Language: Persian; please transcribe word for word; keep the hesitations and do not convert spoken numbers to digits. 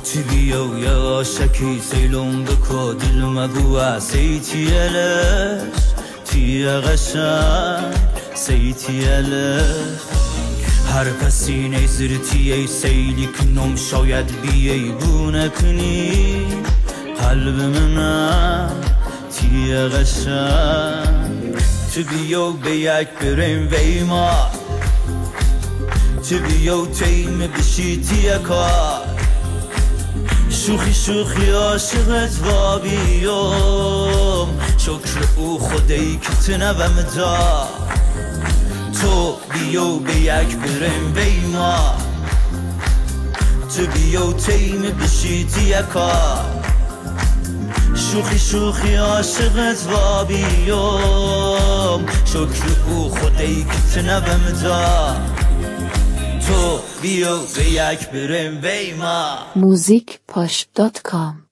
چی بیو یا عاشقی سیلون بکو دلم بوا سیتیلش تی قشنگ سیتیلش هر کسی نزرتی ای سیلی کنم شاید بیای بونه کنی قلب منم تی قشنگ تو بیو به یک بریم ویما تو بیو تیم بشی تی کار شوخی شوخی عاشقت و بیام شکر او خدایی که تنبم دا تو بیو به یک بریم بیما تو بیو تیم بشیتی یکا شوخی شوخی عاشقت و بیام شکر او خدایی که تنبم دا تو بیو به یک بریم بیما موزیک پاش دات کام